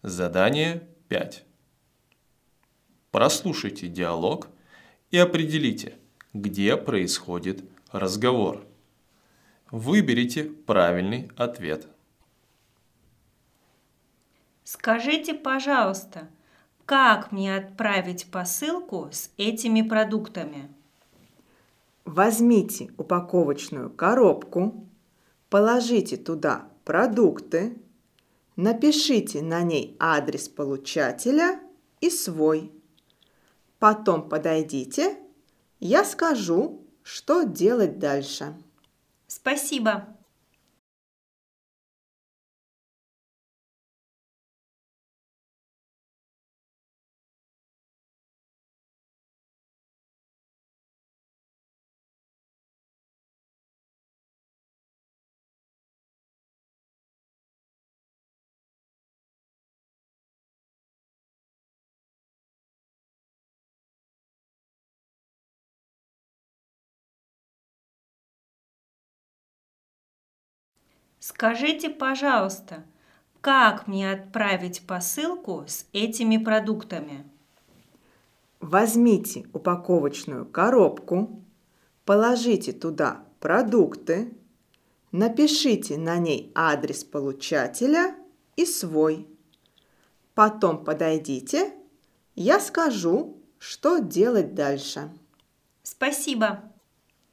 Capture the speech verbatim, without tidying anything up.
Задание пять. Прослушайте диалог и определите, где происходит разговор. Выберите правильный ответ. Скажите, пожалуйста, как мне отправить посылку с этими продуктами? Возьмите упаковочную коробку, положите туда продукты, напишите на ней адрес получателя и свой. Потом подойдите, я скажу, что делать дальше. Спасибо. Скажите, пожалуйста, как мне отправить посылку с этими продуктами? Возьмите упаковочную коробку, положите туда продукты, напишите на ней адрес получателя и свой. Потом подойдите, я скажу, что делать дальше. Спасибо.